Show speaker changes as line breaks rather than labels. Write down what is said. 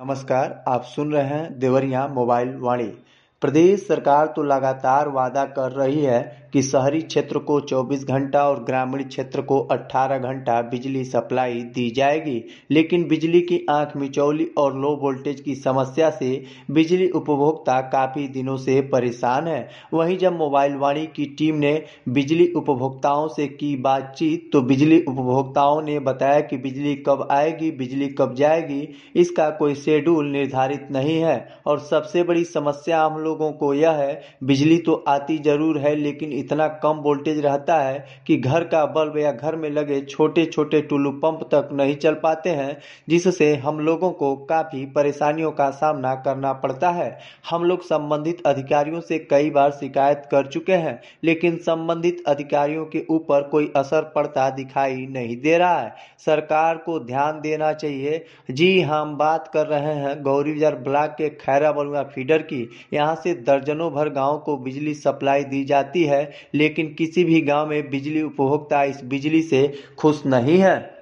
नमस्कार, आप सुन रहे हैं देवरिया मोबाइल वाणी। प्रदेश सरकार तो लगातार वादा कर रही है कि शहरी क्षेत्र को 24 घंटा और ग्रामीण क्षेत्र को 18 घंटा बिजली सप्लाई दी जाएगी, लेकिन बिजली की आंख मिचौली और लो वोल्टेज की समस्या से बिजली उपभोक्ता काफी दिनों से परेशान है। वहीं जब मोबाइल वाणी की टीम ने बिजली उपभोक्ताओं से की बातचीत, तो बिजली उपभोक्ताओं ने बताया कि बिजली कब आएगी, बिजली कब जाएगी, इसका कोई शेड्यूल निर्धारित नहीं है। और सबसे बड़ी समस्या हम लोगों को यह है, बिजली तो आती जरूर है, लेकिन इतना कम वोल्टेज रहता है कि घर का बल्ब या घर में लगे छोटे छोटे टुल्लू पंप तक नहीं चल पाते हैं, जिससे हम लोगों को काफी परेशानियों का सामना करना पड़ता है। हम लोग संबंधित अधिकारियों से कई बार शिकायत कर चुके हैं, लेकिन संबंधित अधिकारियों के ऊपर कोई असर पड़ता दिखाई नहीं दे रहा है। सरकार को ध्यान देना चाहिए। जी, हम बात कर रहे हैं गौरी बाजार ब्लॉक के खैरा बलुआ फीडर की। यहाँ से दर्जनों भर गांव को बिजली सप्लाई दी जाती है, लेकिन किसी भी गांव में बिजली उपभोक्ता इस बिजली से खुश नहीं है।